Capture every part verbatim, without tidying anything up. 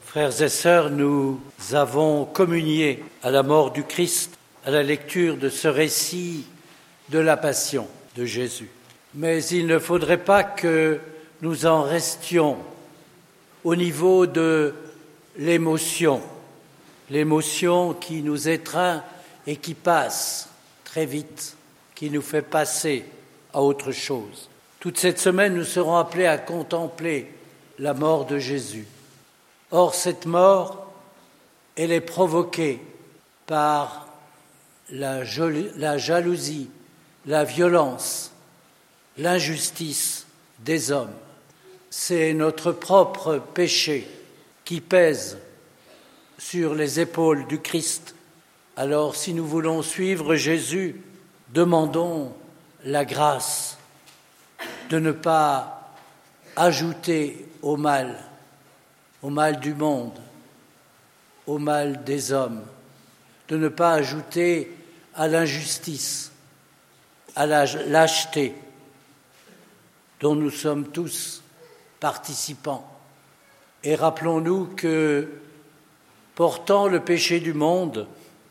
Frères et sœurs, nous avons communié à la mort du Christ, à la lecture de ce récit de la Passion de Jésus. Mais il ne faudrait pas que nous en restions au niveau de l'émotion, l'émotion qui nous étreint et qui passe très vite, qui nous fait passer à autre chose. Toute cette semaine, nous serons appelés à contempler la mort de Jésus. Or, cette mort, elle est provoquée par la, jol- la jalousie, la violence, l'injustice des hommes. C'est notre propre péché qui pèse sur les épaules du Christ. Alors, si nous voulons suivre Jésus, demandons la grâce de ne pas ajouter au mal, au mal du monde, au mal des hommes, de ne pas ajouter à l'injustice, à la lâcheté dont nous sommes tous participants. Et rappelons-nous que, portant le péché du monde,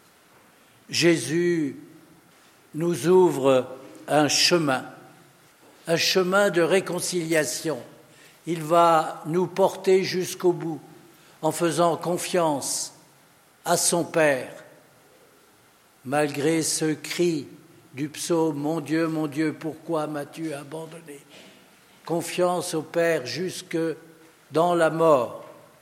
Jésus nous ouvre un chemin, un chemin de réconciliation. Il va nous porter jusqu'au bout en faisant confiance à son Père, malgré ce cri du psaume « Mon Dieu, mon Dieu, pourquoi m'as-tu abandonné ?» Confiance au Père jusque dans la mort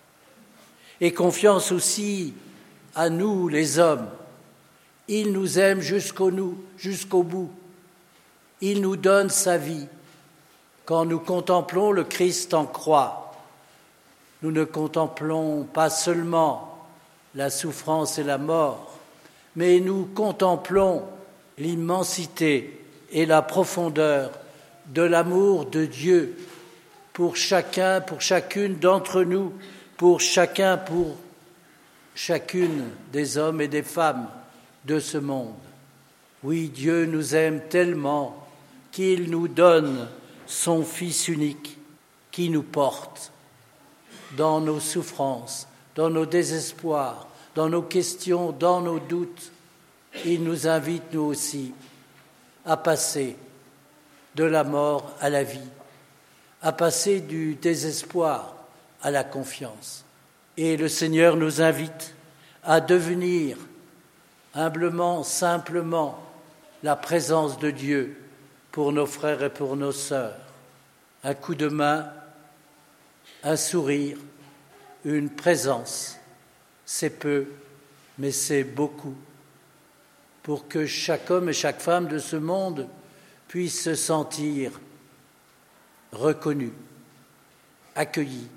et confiance aussi à nous les hommes. Il nous aime jusqu'au, nous, jusqu'au bout. Il nous donne sa vie. Quand nous contemplons le Christ en croix, nous ne contemplons pas seulement la souffrance et la mort, mais nous contemplons l'immensité et la profondeur de l'amour de Dieu pour chacun, pour chacune d'entre nous, pour chacun, pour chacune des hommes et des femmes de ce monde. Oui, Dieu nous aime tellement qu'il nous donne son Fils unique qui nous porte dans nos souffrances, dans nos désespoirs, dans nos questions, dans nos doutes. Il nous invite, nous aussi, à passer de la mort à la vie, à passer du désespoir à la confiance. Et le Seigneur nous invite à devenir humblement, simplement, la présence de Dieu pour nos frères et pour nos sœurs. Un coup de main, un sourire, une présence, c'est peu, mais c'est beaucoup, pour que chaque homme et chaque femme de ce monde puisse se sentir reconnu, accueilli,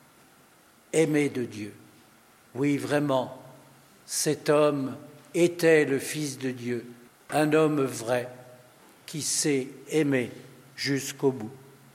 aimé de Dieu. Oui, vraiment, cet homme était le Fils de Dieu, un homme vrai qui sait aimer jusqu'au bout.